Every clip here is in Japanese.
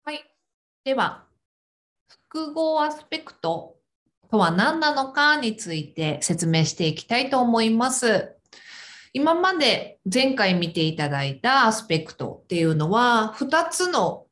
はい。では、複合アスペクトとは何なのかについて説明していきたいと思います。今まで前回見ていただいたアスペクトっていうのは、2つの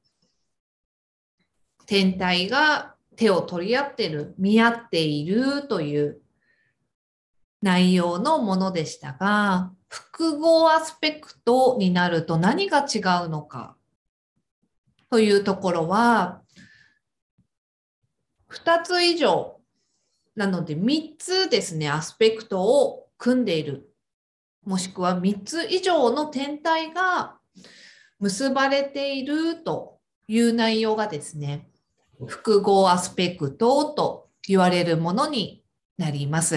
天体が手を取り合っている、見合っているという内容のものでしたが、複合アスペクトになると何が違うのかというところは、2つ以上なので3つですね、アスペクトを組んでいる。もしくは3つ以上の天体が結ばれているという内容がですね、複合アスペクトと言われるものになります。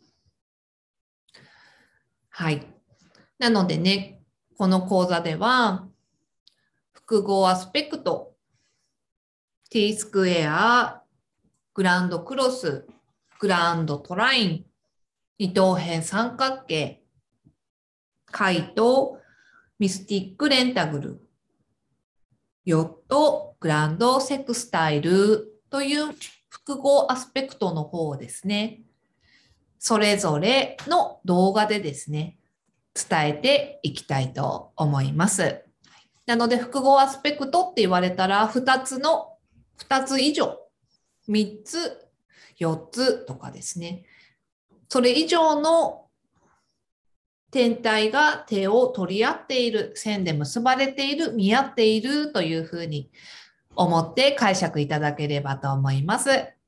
はい。なのでね、この講座では、複合アスペクト、t スクエア、グランドクロス、グランドトライン、二等辺三角形、解とミスティックレンタグル、ヨット、グランドセクスタイルという複合アスペクトの方をですね、それぞれの動画でですね、伝えていきたいと思います。なので、複合アスペクトって言われたら、2つ以上、3つ、4つとかですね、それ以上の天体が手を取り合っている、線で結ばれている、見合っているというふうに思って解釈いただければと思います。